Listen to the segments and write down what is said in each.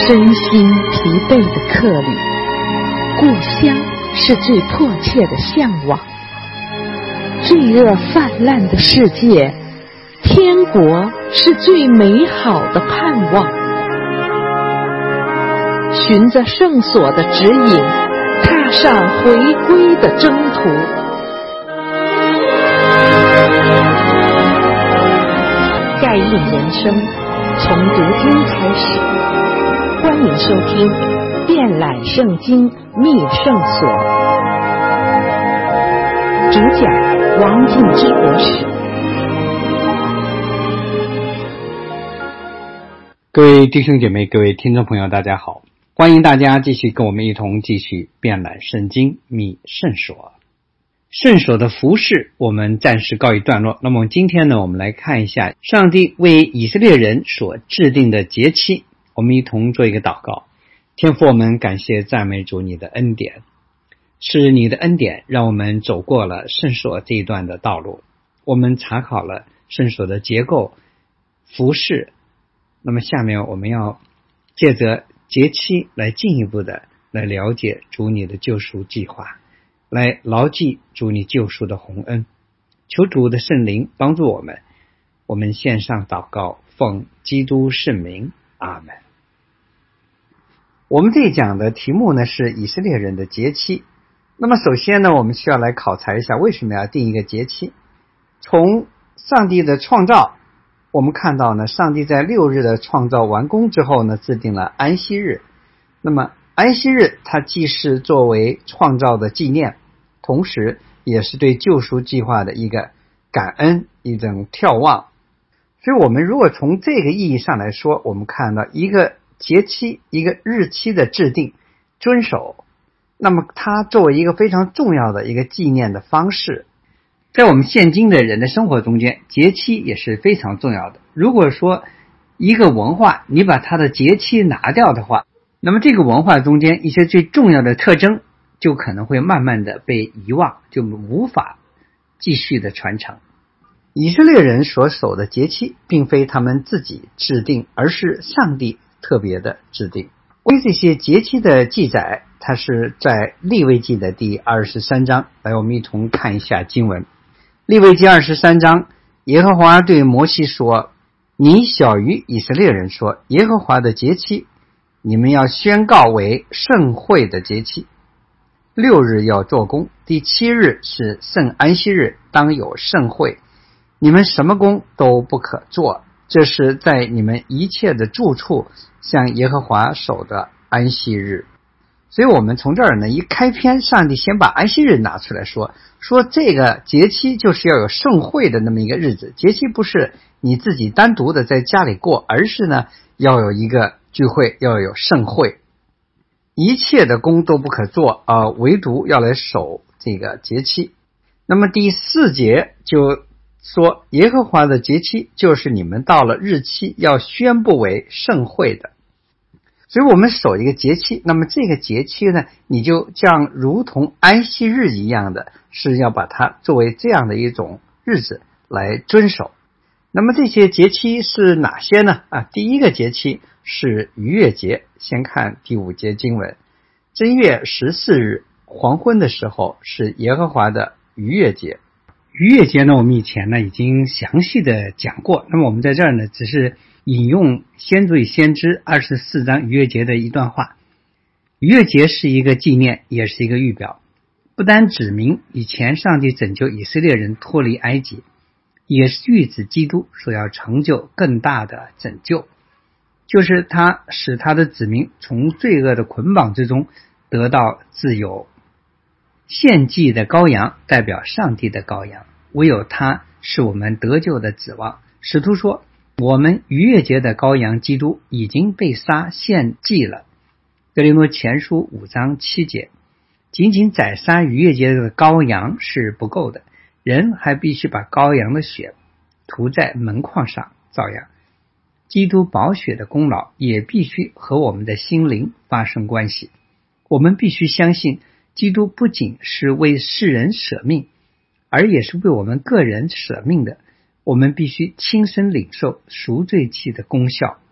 身心疲惫的客旅，故乡是最迫切的向往。罪恶泛滥的世界，天国是最美好的盼望。循着圣所的指引，踏上回归的征途。盖印人生，从读经开始。欢迎收听《遍览圣经秘圣所》，主讲王敬之博士。 各位弟兄姐妹，各位听众朋友，大家好，欢迎大家继续跟我们一同继续遍览圣经秘圣所。圣所的服事我们暂时告一段落。那么今天呢，我们来看一下上帝为以色列人所制定的节期。我们一同做一个祷告。天父，我们感谢赞美主，你的恩典，是你的恩典让我们走过了圣所这一段的道路。我们查考了圣所的结构、服事。那么下面我们要借着节期来进一步的来了解主你的救赎计划，来牢记主你救赎的宏恩。求主的圣灵帮助我们。我们献上祷告，奉基督圣名，阿们。我们这一讲的题目呢是以色列人的节期。那么首先呢，我们需要来考察一下为什么要定一个节期。从上帝的创造，我们看到呢，上帝在6日的创造完工之后呢，制定了安息日。那么安息日它既是作为创造的纪念，同时也是对救赎计划的一个感恩，一种眺望。所以我们如果从这个意义上来说，我们看到一个节期，一个日期的制定遵守，那么它作为一个非常重要的一个纪念的方式。在我们现今的人的生活中间，节期也是非常重要的。如果说一个文化你把它的节期拿掉的话，那么这个文化中间一些最重要的特征就可能会慢慢的被遗忘，就无法继续的传承。以色列人所守的节期并非他们自己制定，而是上帝特别的制定。关于这些节期的记载，它是在利未记的第23章。来，我们一同看一下经文。利未记23章，耶和华对摩西说：你小于以色列人说，耶和华的节期你们要宣告为圣会的节期。6日要做工，第7日是圣安息日，当有圣会，你们什么工都不可做，这是在你们一切的住处向耶和华守的安息日。所以我们从这儿呢，一开篇上帝先把安息日拿出来说这个节期就是要有盛会的那么一个日子。节期不是你自己单独的在家里过，而是呢要有一个聚会，要有盛会。一切的工都不可做唯独要来守这个节期。那么第4节就说，耶和华的节期就是你们到了日期要宣布为盛会的。所以我们守一个节期，那么这个节期呢，你就像如同安息日一样的，是要把它作为这样的一种日子来遵守。那么这些节期是哪些呢？第一个节期是逾越节。先看第5节经文，正月14日黄昏的时候是耶和华的逾越节。逾越节呢，我们以前呢已经详细的讲过，那么我们在这儿呢只是引用先祖与先知24章逾越节的一段话。逾越节是一个纪念，也是一个预表，不单指明以前上帝拯救以色列人脱离埃及，也是预指基督所要成就更大的拯救，就是他使他的子民从罪恶的捆绑之中得到自由。献祭的羔羊代表上帝的羔羊，唯有他是我们得救的指望。使徒说，我们逾越节的羔羊基督已经被杀献祭了。哥林多前书5章7节，仅仅宰杀逾越节的羔羊是不够的，人还必须把羔羊的血涂在门框上，照样基督宝血的功劳也必须和我们的心灵发生关系。我们必须相信基督不仅是为世人舍命，而也是为我们个人舍命的。我们必须亲身领受赎罪祭的功效。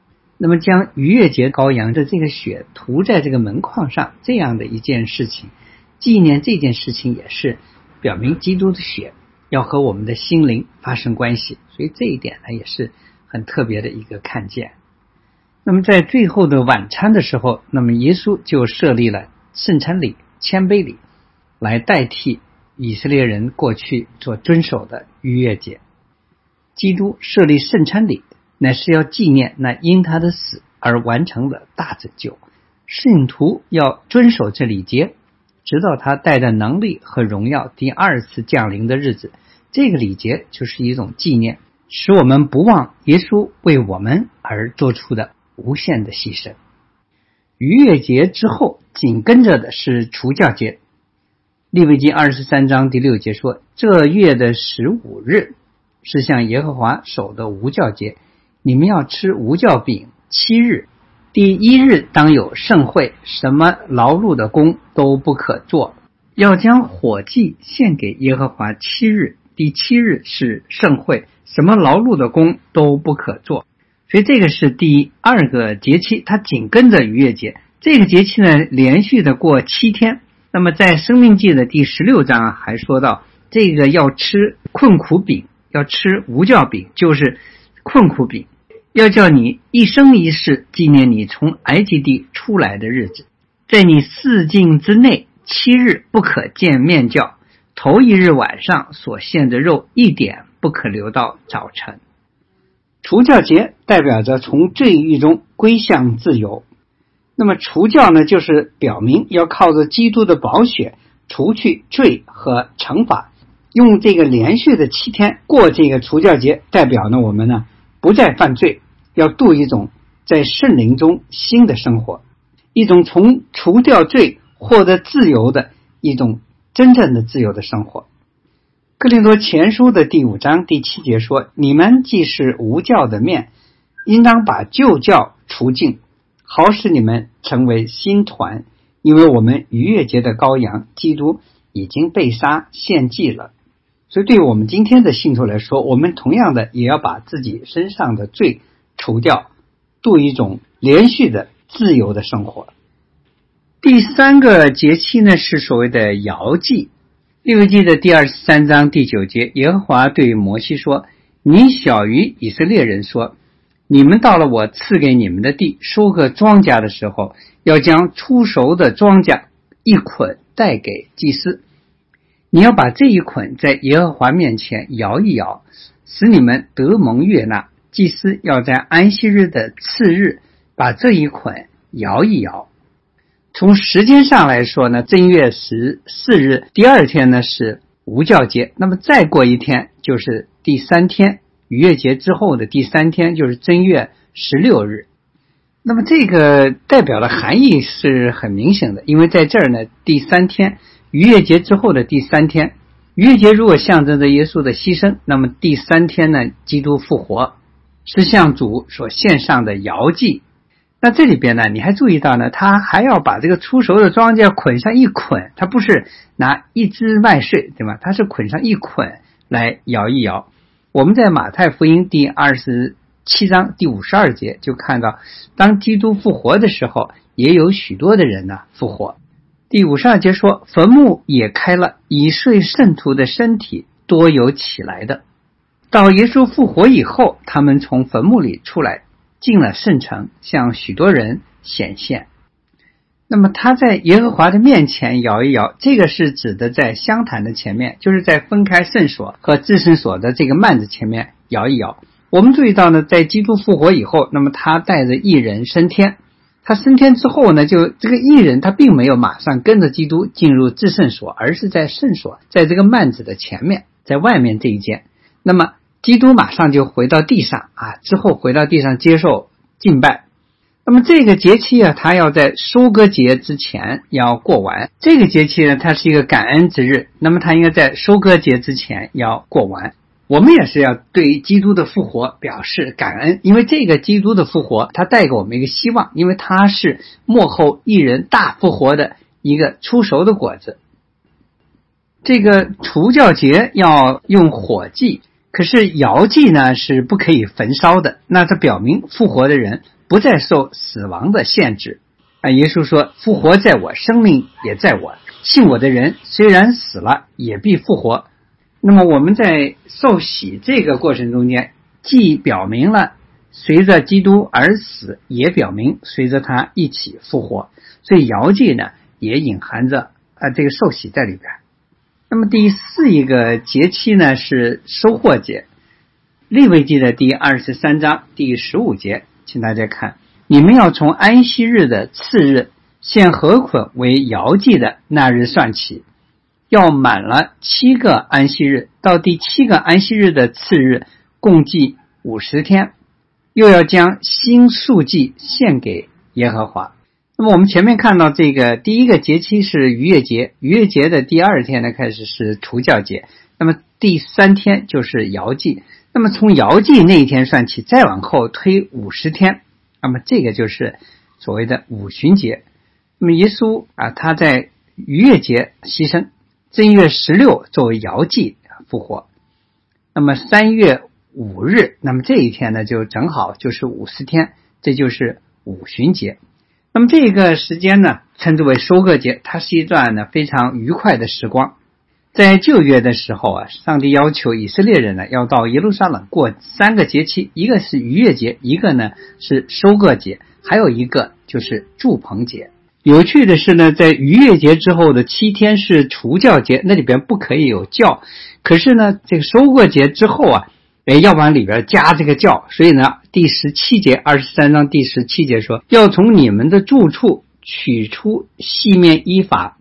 那么将逾越节羔羊的这个血涂在这个门框上，这样的一件事情，纪念这件事情也是表明基督的血要和我们的心灵发生关系，所以这一点呢也是很特别的一个看见。那么在最后的晚餐的时候，那么耶稣就设立了圣餐礼、谦卑礼，来代替以色列人过去所遵守的逾越节。基督设立圣餐礼，乃是要纪念那因他的死而完成的大拯救。信徒要遵守这礼节，直到他带着能力和荣耀第二次降临的日子。这个礼节就是一种纪念，使我们不忘耶稣为我们而做出的无限的牺牲。逾越节之后紧跟着的是除酵节。利未记23章第6节说，这月的15日是向耶和华守的无酵节，你们要吃无酵饼7日，第1日当有盛会，什么劳碌的工都不可做，要将火祭献给耶和华7日，第7日是盛会，什么劳碌的工都不可做。所以这个是第2个节期，它紧跟着逾越节。这个节期呢连续的过7天。那么在申命记的第16章还说到，这个要吃困苦饼，要吃无酵饼，就是困苦饼，要叫你一生一世纪念你从埃及地出来的日子。在你4境之内7日不可见面酵，头1日晚上所献的肉一点不可留到早晨。除酵节代表着从罪狱中归向自由。那么除酵呢，就是表明要靠着基督的宝血除去罪和惩罚。用这个连续的7天过这个除酵节，代表呢我们呢不再犯罪，要度一种在圣灵中新的生活，一种从除掉罪获得自由的一种真正的自由的生活。哥林多前书的第5章第7节说，你们既是无酵的面，应当把旧酵除尽，好使你们成为新团，因为我们逾越节的羔羊基督已经被杀献祭了。所以对于我们今天的信徒来说，我们同样的也要把自己身上的罪除掉，度一种连续的自由的生活。第3个节期呢是所谓的摇祭。利未记的第23章第9节，耶和华对摩西说，你小于以色列人说，你们到了我赐给你们的地，收割庄稼的时候，要将出熟的庄稼一捆带给祭司。你要把这一捆在耶和华面前摇一摇，使你们得蒙悦纳。祭司要在安息日的次日把这一捆摇一摇。从时间上来说呢，正月14日第2天呢是无酵节，那么再过一天就是第3天，逾越节之后的第3天就是正月16日。那么这个代表的含义是很明显的，因为在这儿呢，第3天逾越节之后的第3天，逾越节如果象征着耶稣的牺牲，那么第3天呢，基督复活，是向主所献上的摇祭。那这里边呢，你还注意到呢，他还要把这个出熟的庄稼捆上一捆，他不是拿一支麦穗，对吧？他是捆上一捆来摇一摇。我们在马太福音第27章第52节就看到，当基督复活的时候，也有许多的人呢复活。第52节说，坟墓也开了，已睡圣徒的身体多有起来的。到耶稣复活以后，他们从坟墓里出来，进了圣城，向许多人显现。那么他在耶和华的面前摇一摇，这个是指的在香坛的前面，就是在分开圣所和至圣所的这个幔子前面摇一摇。我们注意到呢，在基督复活以后，那么他带着义人升天，他升天之后呢，就这个义人他并没有马上跟着基督进入至圣所，而是在圣所，在这个幔子的前面，在外面这一间。那么基督马上就回到地上之后回到地上接受敬拜。那么这个节期他要在收割节之前要过完。这个节期呢，它是一个感恩之日，那么它应该在收割节之前要过完。我们也是要对基督的复活表示感恩，因为这个基督的复活，它带给我们一个希望，因为它是末后义人大复活的一个出熟的果子。这个除酵节要用火祭，可是摇祭呢是不可以焚烧的，那它表明复活的人不再受死亡的限制。耶稣说，复活在我，生命也在我，信我的人虽然死了也必复活。那么我们在受洗这个过程中间，既表明了随着基督而死，也表明随着他一起复活，所以摇祭呢也隐含着这个受洗在里边。那么第四一个节期呢是收获节，利未记的第23章第15节，请大家看，你们要从安息日的次日献禾捆为摇祭的那日算起，要满了7个安息日，到第7个安息日的次日共计50天，又要将新素祭献给耶和华。那么我们前面看到这个第一个节期是逾越节，逾越节的第2天呢开始是除酵节，那么第3天就是摇祭，那么从摇祭那一天算起，再往后推50天，那么这个就是所谓的五旬节。那么耶稣他在逾越节牺牲，正月16作为摇祭复活，那么3月5日，那么这一天呢就正好就是50天，这就是五旬节。那么这个时间呢称之为收割节，它是一段呢非常愉快的时光。在旧约的时候上帝要求以色列人呢要到耶路撒冷过3个节期，一个是逾越节，一个呢是收割节，还有一个就是住棚节。有趣的是呢，在逾越节之后的7天是除酵节，那里边不可以有酵，可是呢这个收割节之后要往里边加这个酵，所以呢第17节23章第17节说，要从你们的住处取出细面衣法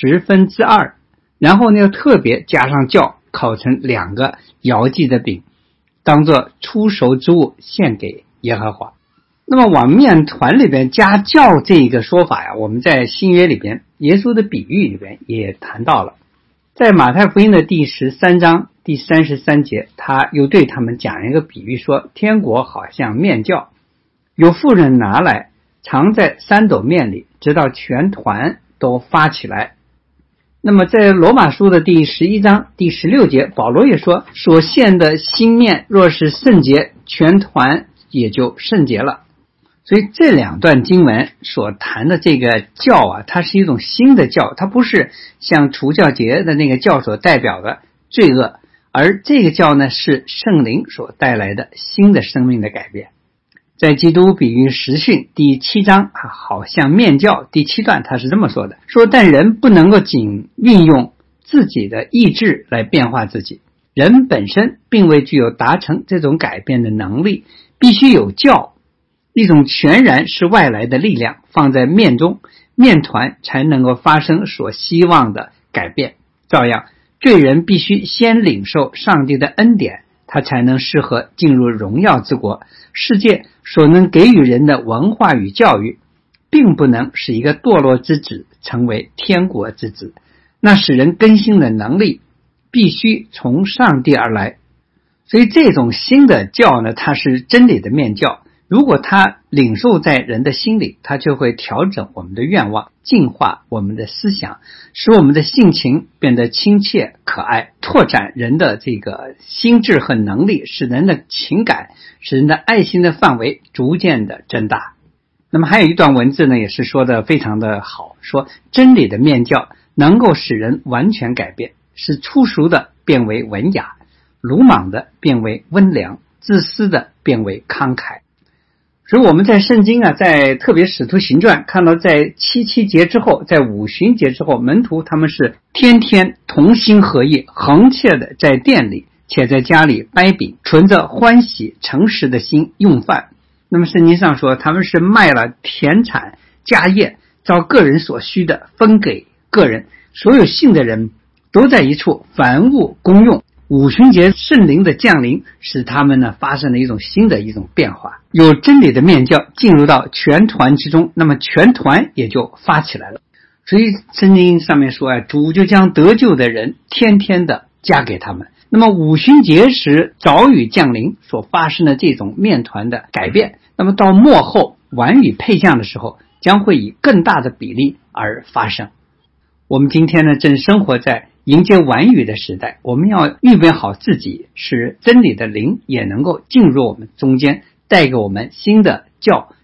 2/10，然后呢要特别加上酵，烤成2个摇祭的饼，当作初熟之物献给耶和华。那么往面团里边加酵这个说法我们在新约里边耶稣的比喻里边也谈到了。在马太福音的第13章第33节，他又对他们讲一个比喻，说天国好像面酵，有妇人拿来藏在3斗面里，直到全团都发起来。那么在罗马书的第11章第16节，保罗也说，所献的新面若是圣洁，全团也就圣洁了。所以这2段经文所谈的这个酵它是一种新的酵，它不是像除酵节的那个酵所代表的罪恶，而这个酵呢是圣灵所带来的新的生命的改变。在基督比喻实训第7章好像面酵第7段，他是这么说的，说但人不能够仅运用自己的意志来变化自己，人本身并未具有达成这种改变的能力，必须有酵，一种全然是外来的力量放在面中，面团才能够发生所希望的改变。照样罪人必须先领受上帝的恩典，他才能适合进入荣耀之国。世界所能给予人的文化与教育，并不能使一个堕落之子成为天国之子，那使人更新的能力必须从上帝而来。所以这种新的教呢，它是真理的面教，如果它领受在人的心里，它就会调整我们的愿望，净化我们的思想，使我们的性情变得亲切可爱，拓展人的这个心智和能力，使人的情感，使人的爱心的范围逐渐的增大。那么还有一段文字呢，也是说的非常的好，说真理的面教能够使人完全改变，使粗俗的变为文雅，鲁莽的变为温良，自私的变为慷慨。所以我们在圣经在特别使徒行传看到，在7节之后，在五旬节之后，门徒他们是天天同心合意，恒切的在店里且在家里掰饼，存着欢喜诚实的心用饭。那么圣经上说，他们是卖了田产家业，照个人所需的分给个人，所有信的人都在一处，凡物公用。五旬节圣灵的降临使他们呢发生了一种新的一种变化，有真理的面教进入到全团之中，那么全团也就发起来了。所以圣经上面说主就将得救的人天天的加给他们。那么五旬节时早雨降临所发生的这种面团的改变，那么到末后晚雨配降的时候，将会以更大的比例而发生。我们今天呢正生活在迎接晚雨的时代，我们要预备好自己，使真理的灵也能够进入我们中间，带给我们新的教，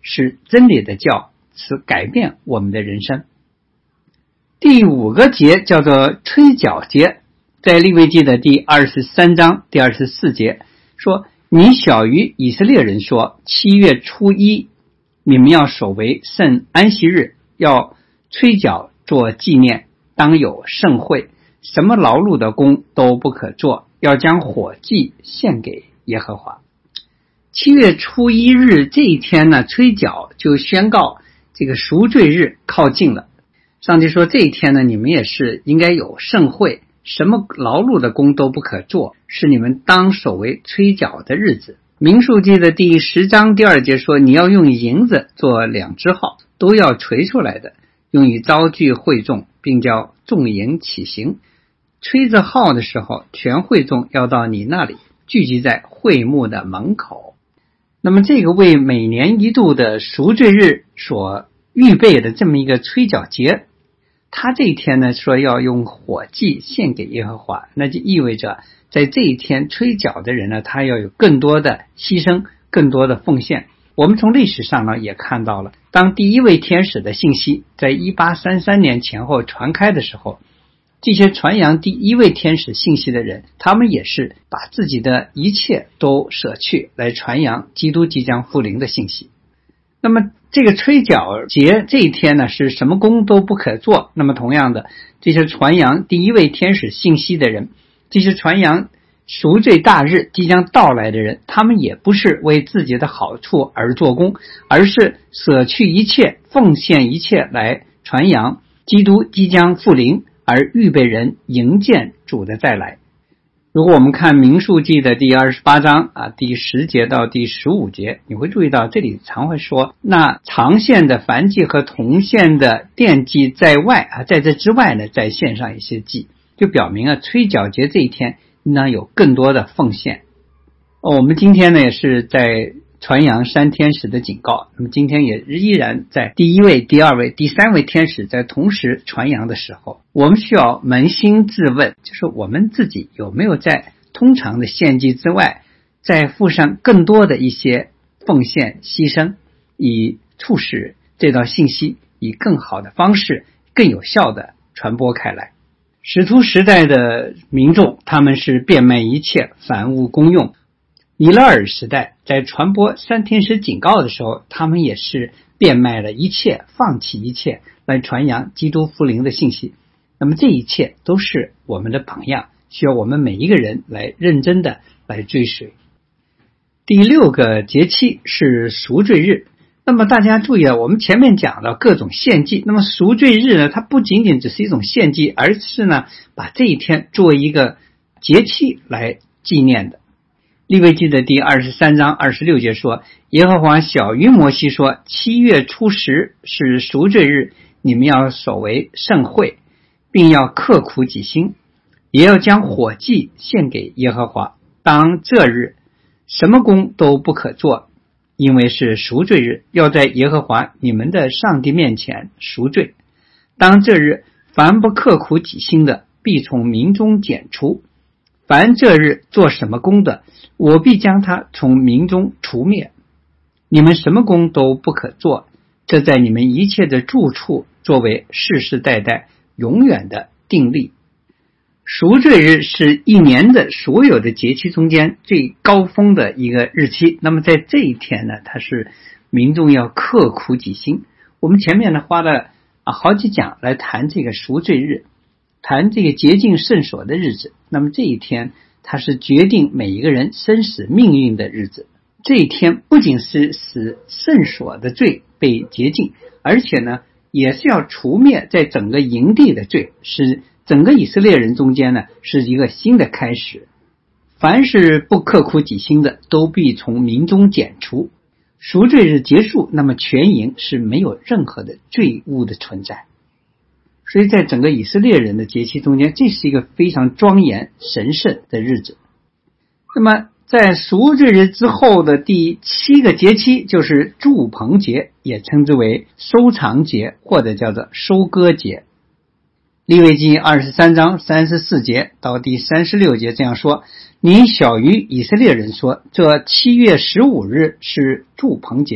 是真理的教，是改变我们的人生。第5个节叫做吹角节，在利未记的第23章第24节说，你小于以色列人说，7月初1你们要守为圣安息日，要吹角做纪念，当有盛会，什么劳碌的工都不可做，要将火祭献给耶和华。7月初1日这一天呢，吹角就宣告这个赎罪日靠近了。上帝说这一天呢，你们也是应该有盛会，什么劳碌的工都不可做，是你们当守为吹角的日子。民数记的第10章第2节说，你要用银子做2只号，都要锤出来的，用以招聚会众，并叫众营起行。吹着号的时候，全会众要到你那里，聚集在会幕的门口。那么这个为每年一度的赎罪日所预备的这么一个吹角节，他这一天呢说要用火祭献给耶和华，那就意味着在这一天吹角的人呢，他要有更多的牺牲，更多的奉献。我们从历史上呢也看到了，当第一位天使的信息在1833年前后传开的时候，这些传扬第一位天使信息的人，他们也是把自己的一切都舍去来传扬基督即将复临的信息。那么这个吹角节这一天呢，是什么工都不可做。那么同样的，这些传扬第一位天使信息的人，这些传扬赎罪大日即将到来的人，他们也不是为自己的好处而做工，而是舍去一切，奉献一切来传扬基督即将复临，而预备人迎见主的再来。如果我们看民数记的第28章第10节到第15节，你会注意到这里常会说，那长线的燔祭和铜线的奠祭在外在这之外呢，再献上一些祭，就表明吹角节这一天应当有更多的奉献。我们今天呢也是在传扬3天使的警告，那么今天也依然在第1位、第2位、第3位天使在同时传扬的时候，我们需要扪心自问，就是我们自己有没有在通常的献祭之外，再付上更多的一些奉献牺牲，以促使这道信息以更好的方式更有效的传播开来。使徒时代的民众，他们是变卖一切，凡物公用。尼勒尔时代在传播3天使警告的时候，他们也是变卖了一切，放弃一切来传扬基督复临的信息。那么这一切都是我们的榜样，需要我们每一个人来认真的来追随。第6个节期是赎罪日。那么大家注意我们前面讲到各种献祭，那么赎罪日呢，它不仅仅只是一种献祭，而是呢把这一天作为一个节期来纪念的。利未记的第23章26节说，耶和华晓谕摩西说，7月初10是赎罪日，你们要守为盛会，并要刻苦己心，也要将火祭献给耶和华。当这日什么工都不可做，因为是赎罪日，要在耶和华你们的上帝面前赎罪。当这日凡不刻苦己心的，必从民中剪除，凡这日做什么工的，我必将他从民中除灭。你们什么工都不可做，这在你们一切的住处作为世世代代永远的定例。赎罪日是一年的所有的节期中间最高峰的一个日期。那么在这一天呢，它是民众要刻苦己心。我们前面呢花了好几讲来谈这个赎罪日，谈这个洁净圣所的日子。那么这一天它是决定每一个人生死命运的日子。这一天不仅是使圣所的罪被洁净，而且呢也是要除灭在整个营地的罪，使整个以色列人中间呢是一个新的开始。凡是不刻苦己心的，都必从民中剪除。赎罪日结束，那么全营是没有任何的罪恶的存在。所以在整个以色列人的节期中间，这是一个非常庄严神圣的日子。那么在赎罪日之后的第7个节期就是住棚节，也称之为收藏节，或者叫做收割节。利未记23章34节到第36节这样说，你小于以色列人说，这7月15日是住棚节，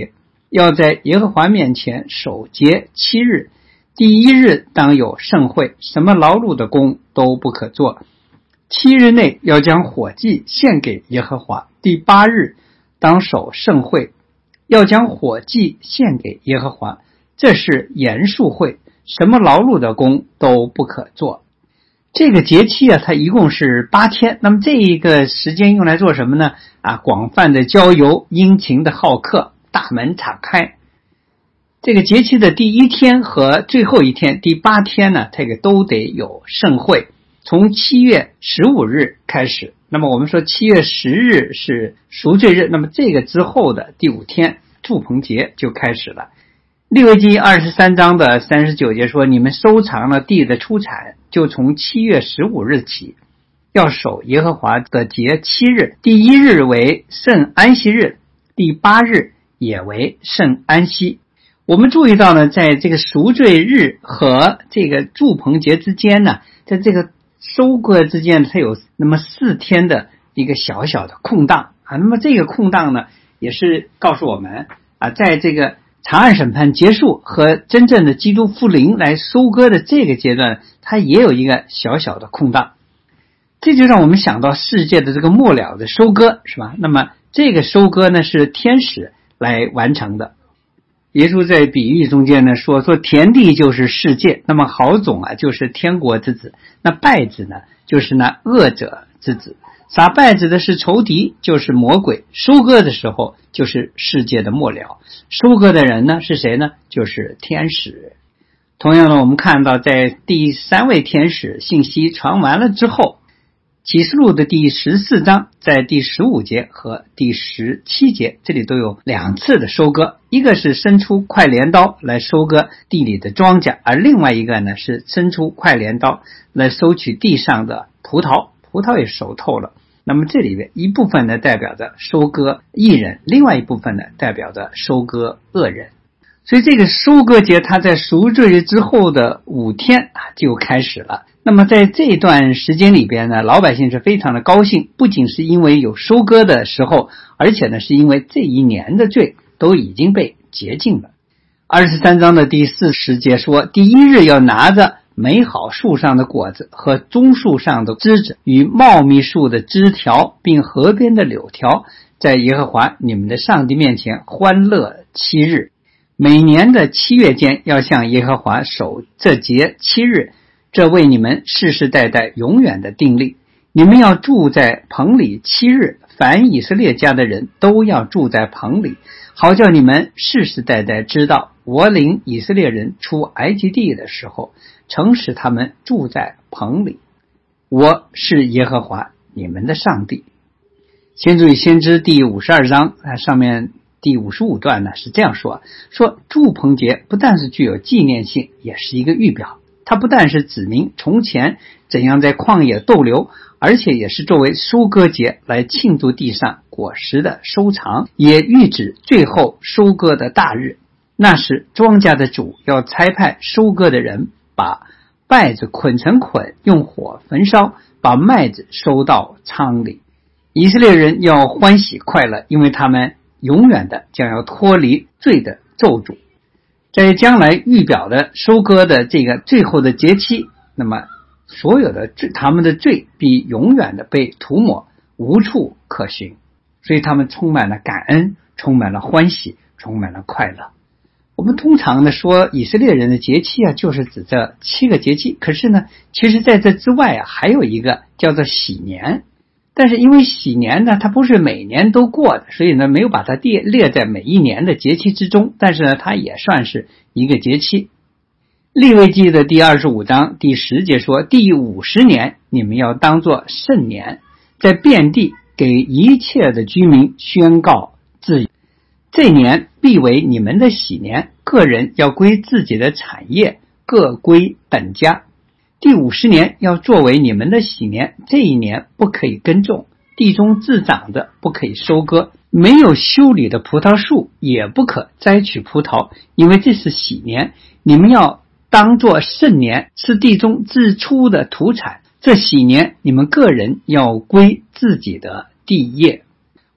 要在耶和华面前守节7日，第1日当有盛会，什么劳碌的工都不可做。7日内要将火祭献给耶和华，第8日当守盛会，要将火祭献给耶和华，这是严肃会，什么劳碌的工都不可做。这个节期它一共是8天，那么这一个时间用来做什么呢？广泛的郊游，殷勤的好客，大门敞开。这个节期的第1天和最后一天，第8天呢，这个都得有盛会，从7月15日开始。那么我们说7月10日是赎罪日，那么这个之后的第5天住棚节就开始了。利未记23章的39节说，你们收藏了地的出产，就从7月15日起，要守耶和华的节7日，第1日为圣安息日，第8日也为圣安息。我们注意到呢，在这个赎罪日和这个住棚节之间呢，在这个收割之间，它有那么4天的一个小小的空档那么这个空档呢，也是告诉我们在这个长按审判结束和真正的基督复临来收割的这个阶段，它也有一个小小的空档。这就让我们想到世界的这个末了的收割，是吧？那么这个收割呢，是天使来完成的。耶稣在比喻中间呢说田地就是世界，那么好种就是天国之子，那败子呢就是那恶者之子，撒败子的是仇敌，就是魔鬼，收割的时候就是世界的末了，收割的人呢是谁呢？就是天使。同样的，我们看到在第3位天使信息传完了之后，启示录的第14章在第15节和第17节，这里都有2次的收割，一个是伸出快镰刀来收割地里的庄稼，而另外一个呢是伸出快镰刀来收取地上的葡萄，葡萄也熟透了。那么这里面一部分呢代表着收割义人，另外一部分呢代表着收割恶人。所以这个收割节它在赎罪日之后的5天就开始了。那么在这段时间里边呢，老百姓是非常的高兴，不仅是因为有收割的时候，而且呢是因为这一年的罪都已经被洁净了。23章的第40节说，第1日要拿着美好树上的果子和棕树上的枝子与茂密树的枝条，并河边的柳条，在耶和华你们的上帝面前欢乐7日。每年的7月间要向耶和华守这节7日，这为你们世世代代永远的定例。你们要住在棚里7日，凡以色列家的人都要住在棚里，好叫你们世世代代知道，我领以色列人出埃及地的时候，曾使他们住在棚里。我是耶和华你们的上帝。先祖与先知第52章上面第55段呢是这样说住棚节不但是具有纪念性，也是一个预表。它不但是指明从前怎样在旷野逗留，而且也是作为收割节来庆祝地上果实的收藏，也预指最后收割的大日。那时庄稼的主要差派收割的人，把稗子捆成捆，用火焚烧，把麦子收到仓里。以色列人要欢喜快乐，因为他们永远的将要脱离罪的咒诅。在将来预表的收割的这个最后的节期，那么所有的他们的罪必永远的被涂抹，无处可寻，所以他们充满了感恩，充满了欢喜，充满了快乐。我们通常的说以色列人的节期就是指这7个节期，可是呢其实在这之外还有一个叫做喜年。但是因为喜年呢它不是每年都过的，所以呢没有把它列在每一年的节期之中，但是呢它也算是一个节期。利未记的第25章第10节说，第50年你们要当作圣年，在遍地给一切的居民宣告自由，这年必为你们的喜年，个人要归自己的产业，各归本家。第50年要作为你们的喜年，这一年不可以耕种，地中自长的不可以收割，没有修理的葡萄树也不可摘取葡萄，因为这是喜年，你们要当作圣年，吃地中自出的土产，这喜年你们个人要归自己的地业。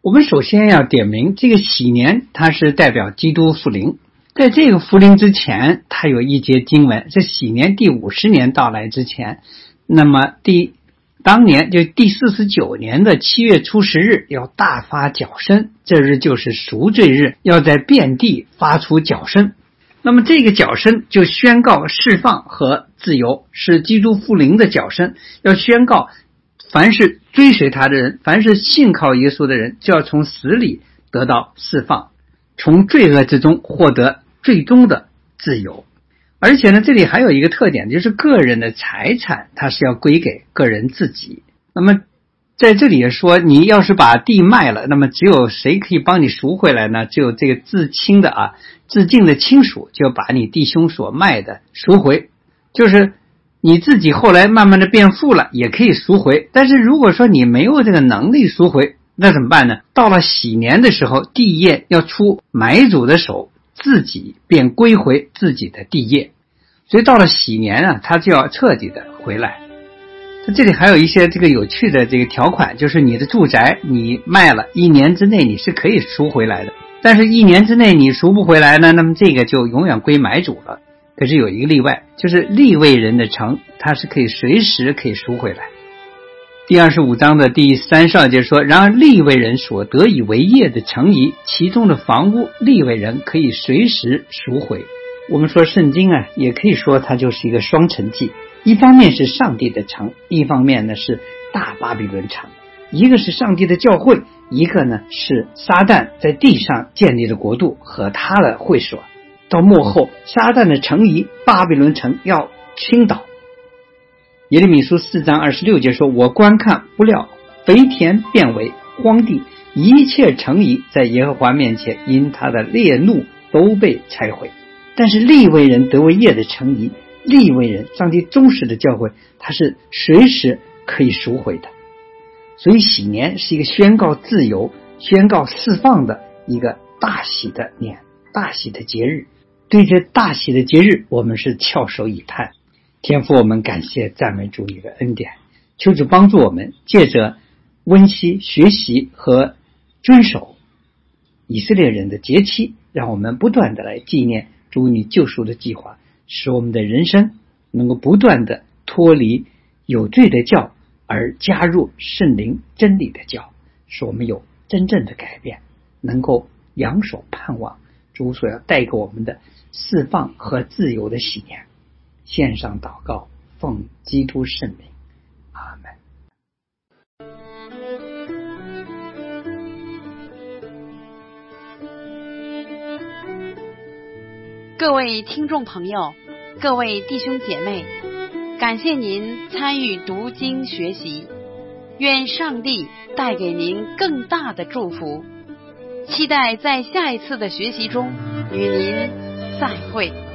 我们首先要点明，这个喜年它是代表基督复临，在这个复临之前，它有一节经文，这喜年第50年到来之前，那么当年就第49年的7月初10日要大发角声，这日就是赎罪日，要在遍地发出角声。那么这个角声就宣告释放和自由，是基督复临的角声，要宣告凡是追随他的人，凡是信靠耶稣的人，就要从死里得到释放，从罪恶之中获得最终的自由。而且呢，这里还有一个特点，就是个人的财产它是要归给个人自己。那么在这里也说，你要是把地卖了，那么只有谁可以帮你赎回来呢？只有这个至亲的至近的亲属就把你弟兄所卖的赎回。就是你自己后来慢慢的变富了，也可以赎回。但是如果说你没有这个能力赎回，那怎么办呢？到了喜年的时候，地业要出买主的手，自己便归回自己的地业。所以到了喜年他就要彻底的回来。这里还有一些这个有趣的这个条款，就是你的住宅你卖了1年之内你是可以赎回来的，但是1年之内你赎不回来呢，那么这个就永远归买主了。可是有一个例外，就是利未人的城，它是可以随时可以赎回来。第25章的第32节说，然而利未人所得以为业的城邑，其中的房屋，利未人可以随时赎回。我们说圣经也可以说它就是一个双城记，一方面是上帝的城，一方面呢是大巴比伦城。一个是上帝的教会，一个呢是撒旦在地上建立的国度和他的会所。到末后，撒旦的城邑巴比伦城要倾倒。耶利米书4章26节说，我观看，不料肥田变为荒地，一切城邑在耶和华面前因他的烈怒都被拆毁。但是利未人得为业的城邑，利未人上帝忠实的教会，它是随时可以赎回的。所以喜年是一个宣告自由、宣告释放的一个大喜的年，大喜的节日。对这大喜的节日，我们是翘首以盼。天父，我们感谢赞美主你的恩典，求主帮助我们，借着温习、学习和遵守以色列人的节期，让我们不断的来纪念主你救赎的计划，使我们的人生能够不断的脱离有罪的教，而加入圣灵真理的教，使我们有真正的改变，能够仰首盼望主所要带给我们的释放和自由的喜年。献上祷告，奉基督圣名，阿们。 各位听众朋友，各位弟兄姐妹，感谢您参与读经学习，愿上帝带给您更大的祝福，期待在下一次的学习中与您再会。